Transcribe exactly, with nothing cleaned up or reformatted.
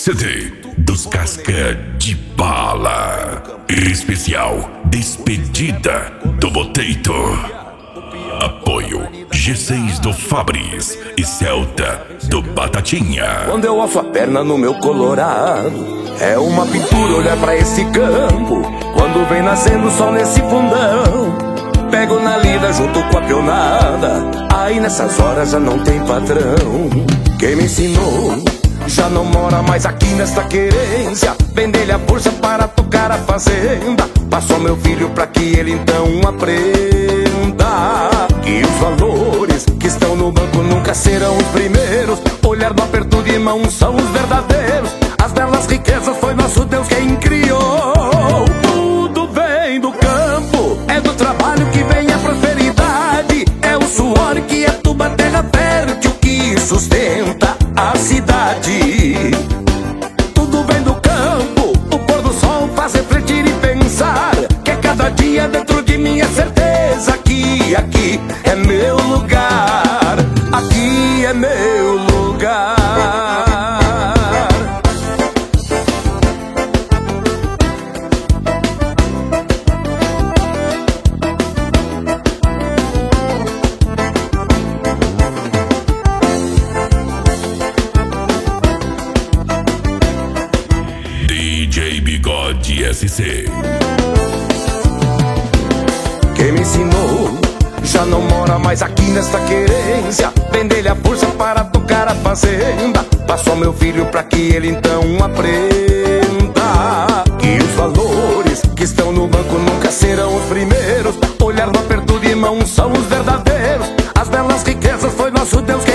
C D dos Casca de Bala. Especial Despedida do Boteito. Apoio G seis do Fabris e Celta do Batatinha. Quando eu alço a perna no meu Colorado, é uma pintura olhar pra esse campo. Quando vem nascendo o sol nesse fundão, pego na lida junto com a pionada. Aí nessas horas já não tem patrão. Quem me ensinou já não mora mais aqui nesta querência. Vender-lhe a força para tocar a fazenda. Passou meu filho pra que ele então aprenda que os valores que estão no banco nunca serão os primeiros. Olhar no aperto de mão são os verdadeiros. As belas riquezas foi nosso Deus quem criou. Tudo vem do campo, é do trabalho que vem a prosperidade. É o suor que aduba a terra fértil que sustenta a cidade. Tudo vem do campo, o pôr do sol faz refletir e pensar que é cada dia dentro de mim é certeza que aqui é meu lugar. Aqui é meu lugar. D J Bigode S C. Quem me ensinou já não mora mais aqui nesta querência. Vender-lhe a força para tocar a fazenda. Passou meu filho pra que ele então aprenda que os valores que estão no banco nunca serão os primeiros. Olhar no aperto de mão são os verdadeiros. As belas riquezas foi nosso Deus quem